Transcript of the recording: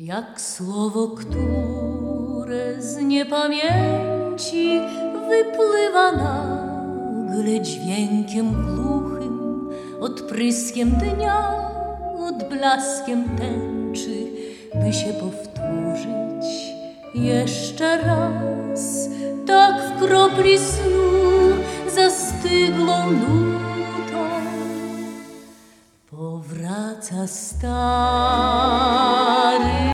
Jak słowo, które z niepamięci wypływa nagle dźwiękiem głuchym, odpryskiem dnia, odblaskiem tęczy, by się powtórzyć jeszcze raz, tak w kropli snu zastyglą nutą powraca stary.